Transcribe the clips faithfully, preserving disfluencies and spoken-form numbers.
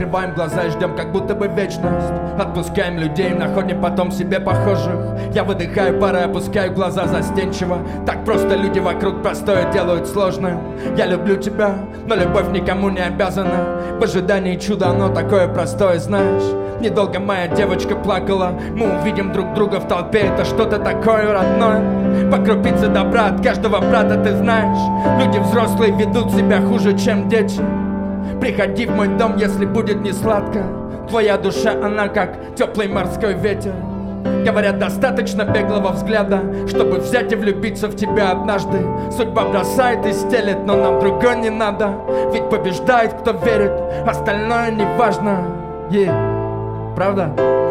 закрываем глаза и ждем как будто бы вечность. Отпускаем людей, находим потом себе похожих. Я выдыхаю пары, опускаю глаза застенчиво. Так просто люди вокруг простое делают сложное. Я люблю тебя, но любовь никому не обязана. В ожидании чуда оно такое простое, знаешь. Недолго моя девочка плакала. Мы увидим друг друга в толпе, это что-то такое родное. По крупице добра от каждого брата, ты знаешь. Люди взрослые ведут себя хуже, чем дети. Приходи в мой дом, если будет не сладко. Твоя душа, она как теплый морской ветер. Говорят, достаточно беглого взгляда, чтобы взять и влюбиться в тебя однажды. Судьба бросает и стелет, но нам другой не надо. Ведь побеждает, кто верит, остальное не важно. Yeah. Правда?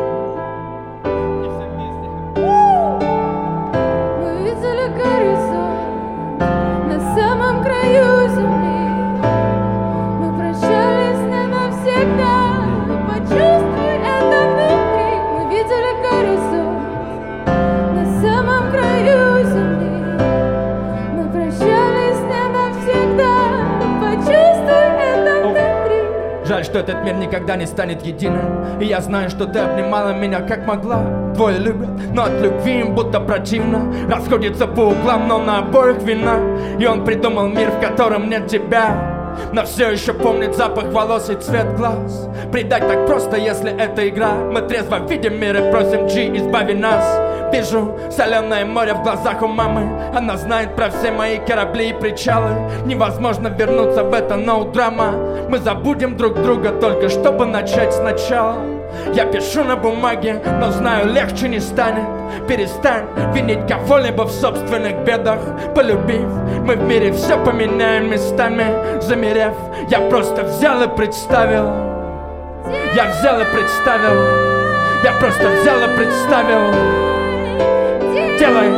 Мы видели горизонт на самом краю земли. Мы прощались не навсегда. Почувствуй это внутри. Мы видели горизонт на самом краю земли. Мы прощались не навсегда. Почувствуй это внутри. Жаль, что этот мир никогда не станет единым. И я знаю, что ты обнимала меня как могла. Двое любят, но от любви им будто противно. Расходятся по углам, но на обоих вина. И он придумал мир, в котором нет тебя. Но все еще помнит запах волос и цвет глаз. Предать так просто, если это игра. Мы трезво видим мир и просим G, избави нас. Вижу соленое море в глазах у мамы. Она знает про все мои корабли и причалы. Невозможно вернуться в это, no драма. Мы забудем друг друга только, чтобы начать сначала. Я пишу на бумаге, но знаю, легче не станет. Перестань винить кого-либо в собственных бедах. Полюбив, мы в мире все поменяем местами. Замерев, я просто взял и представил. Я взял и представил. Я просто взял и представил. Делай.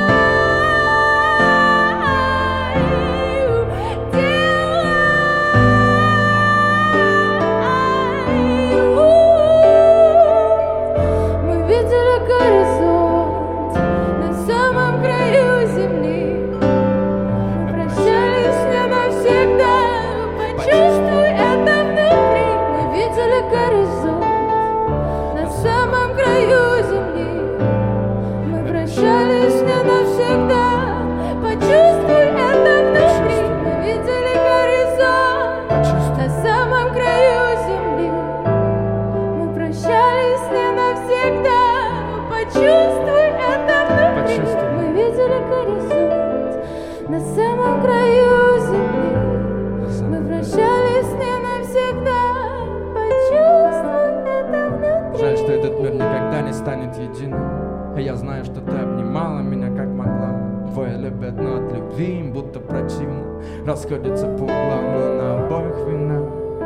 Я знаю, что ты обнимала меня как могла. Двое любят, но от любви им будто противно. Расходятся по углам, но на обоих вина.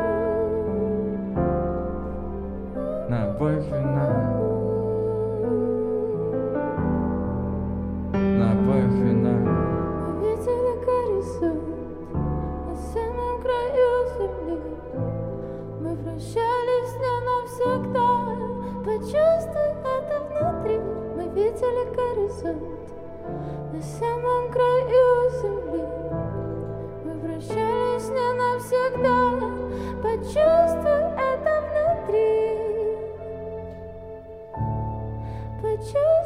На обоих вина. На обоих вина. Мы видели горизонт на самом краю земли. Мы прощались не навсегда. Почувствуй это внутри. Мы видели горизонт на самом краю земли. Мы прощались не навсегда. Почувствуй это внутри. Почувствуй.